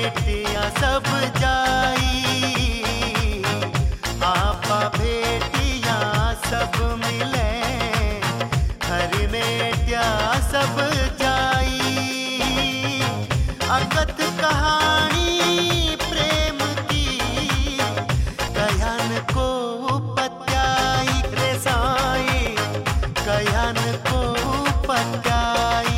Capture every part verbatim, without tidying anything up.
भेटिया सब जाई, आपा भेटिया सब मिले, हरि मेटिया सब जाई। अगत कहानी प्रेम की कयान को पत्याई रे साई, कयान को पत्याई।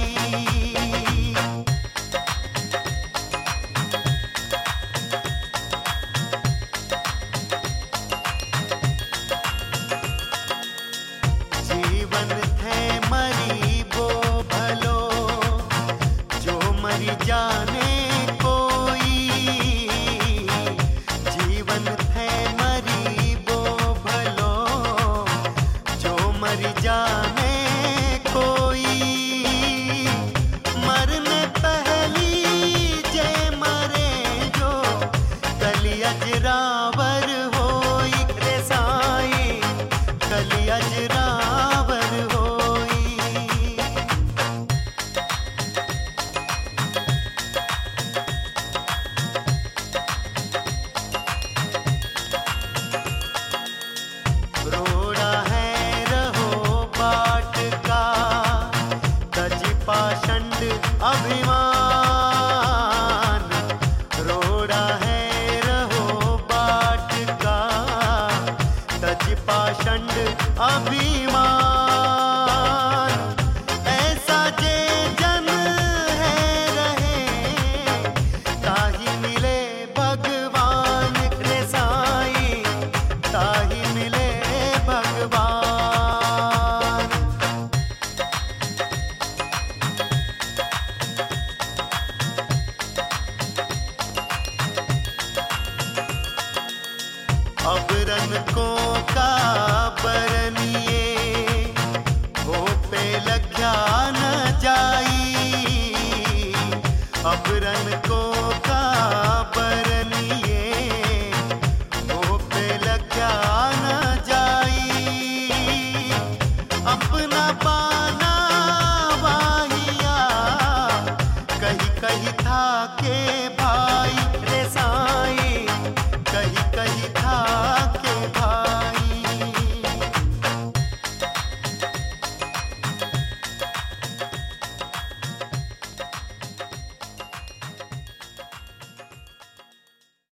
जीवन थे मरी वो भलो, जो मरी जाने कोई। जीवन थे मरी वो भलो, जो मरी जाने कोई। मरने पहली जे मरे जो, कली अजरावर होई रे साई, कली अजरावर होई। रोड़ा है रहो बाट का, तज पाषंड अभिमान। रोड़ा है रहो बाट का, तज पाषंड अभिमान। ऐसा जे जन है रहे, ताही मिले भगवान रे साई, ताही मिले भगवान। अबरन को का बरनिए, हो पे लख्या न जाई। अबरन को का बर